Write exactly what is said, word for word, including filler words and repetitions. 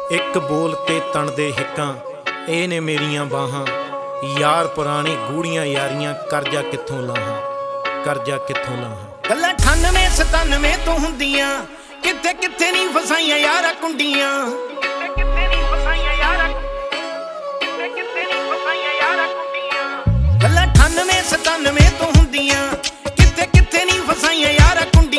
ਇੱਕ ਬੋਲ ਤੇ ਤਣ ਦੇ ਹਿੱਕਾਂ ਇਹ ਨੇ ਮੇਰੀਆਂ ਬਾਹਾਂ। ਯਾਰ ਪੁਰਾਣੀ ਗੂੜੀਆਂ ਯਾਰੀਆਂ ਕਰਜਾ ਕਿੱਥੋਂ ਲਾਹਾਂ, ਕਰਜਾ ਕਿੱਥੋਂ ਲਾਹਾਂ। ਗੱਲਾਂ ਅਠਾਨਵੇਂ ਸਤਾਨਵੇਂ ਤੋਂ ਹੁੰਦੀਆਂ, ਕਿੱਥੇ ਕਿੱਥੇ ਨਹੀਂ ਫਸਾਈਆਂ ਯਾਰਾਂ ਕੁੰਡੀਆਂ। ਗੱਲਾਂ ਅਠਾਨਵੇਂ ਸਤਾਨਵੇਂ ਤੋਂ ਹੁੰਦੀਆਂ, ਕਿੱਥੇ ਕਿੱਥੇ ਨਹੀਂ ਫਸਾਈਆਂ ਯਾਰਾਂ ਕੁੰਡੀਆਂ।